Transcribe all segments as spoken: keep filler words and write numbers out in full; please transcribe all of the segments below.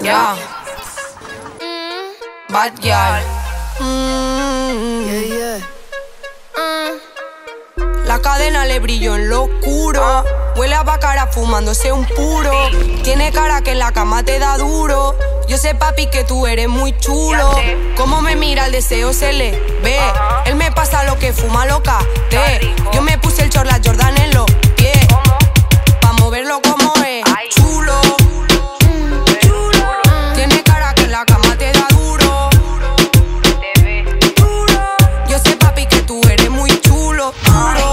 Yeah. Mm. Bad girl. Mm. Yeah, yeah. Mm. La cadena le brilló en lo oscuro. Huele a bacara fumándose un puro. Tiene cara que en la cama te da duro. Yo sé, papi, que tú eres muy chulo. Cómo me mira, el deseo se le ve. Él me pasa lo que fuma loca. Te. Yo me puse el chorla Jordan en los pies. Pa' moverlo como es. Chulo. Tiene cara que en la cama te da duro. Yo sé, papi, que tú eres muy chulo. Duro.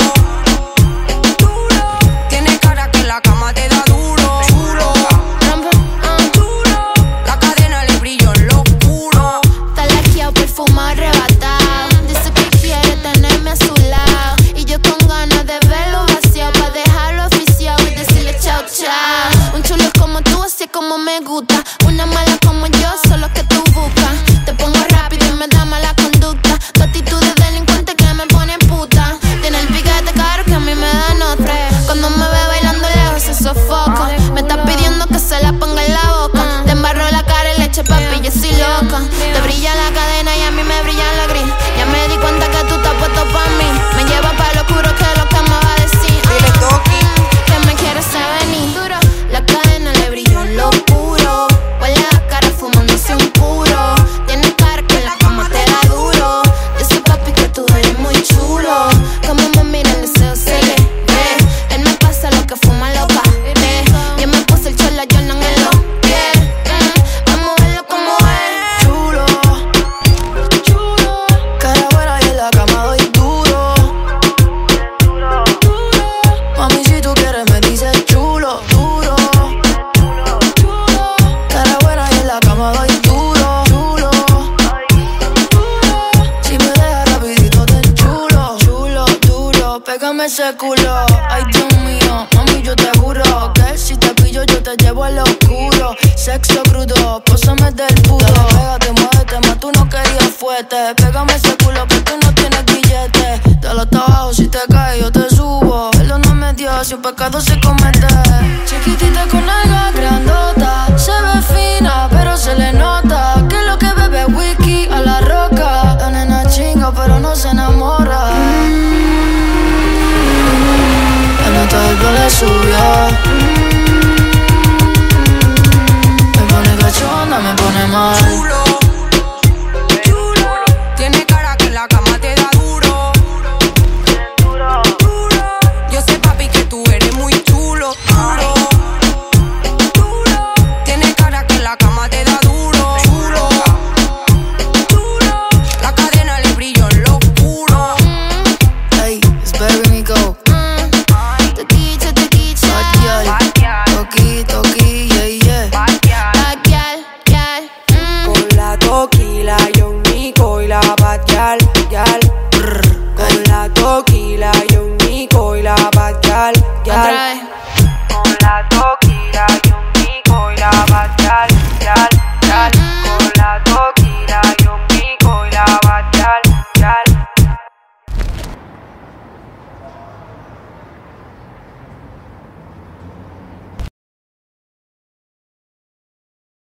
Tiene cara que en la cama te da duro. Chulo. La cadena le brilló en lo oscuro. Está laqueado, perfumado, arrebatado. Dice que quiere tenerme a su lado. Y yo con ganas de verlo vaciado, pa' dejarlo oficiado y decirle chao, chao. Un chulo como tú, así es como me gusta. Una mala como yo, solo que tú buscas. Te pongo rápido y me da mala conducta. Tu actitud de delincuente que me pone puta. Tiene el piquete caro que a mí me da nota. Cuando me ve bailando lejos se sofoca. Me está pidiendo que se la ponga en la boca. Te embarro la cara y leche, papi, yo soy loca. Te brilla la cadena y a mí me brilla la gris. Ya me di cuenta que tú estás puesto pa' mí. Me lleva pa' lo oscuro, que lo que me va a decir. Dile, Toki. Que me quieres venir duro. La cadena le brilló en lo oscuro. Huele a cara fumándose un puro. Tiene cara que en la cama te da duro. Yo sé, papi, que tú eres muy chulo. Como me mira el deseo se le ve. Él me pasa lo que fuma loca. eh. Yo me puse el chorla Jordan en los pies. eh. Vamos a verlo como es. Chulo, chulo. Cara buena y en la cama doy duro. Mami, si tú quieres me dices chulo, duro. Cara buena y en la cama doy duro. Chulo, si me dejas rapidito te chulo. Chulo, duro, pégame ese culo. Ay, Dios mío, mami, yo te juro que si te pillo yo te llevo al oscuro. Sexo crudo, pósame del puro. Dale, pégate, muévete, más tú no querías fuerte. Pégame ese culo que tú no tienes billete. Dale hasta abajo, si te caes yo te subo. Perdóname Dios, si un pecado se comete. Chiquitita con alga grandota. Se ve fina, pero se le nota que lo que bebe es whisky a la roca. La nena chinga, pero no se enamora. La nota del pelo le subió. Me pone cachonda, me pone mal. Chulo. Tiene cara que en la cama te da duro. Yo sé, papi, que tú eres muy chulo. Duro. Tiene cara que en la cama te da duro. Chulo. La cadena le brilló en lo oscuro. Hey, it's Baby Nico. Toquicha, toquicha. Bad girl. Toki, toki, yeah, yeah. Bad girl, girl. mm. Con la Toki, la Young Nico y la Bad Girl, girl. Con la Toki, la Young Nico y la Bad Girl, girl. Otra vez.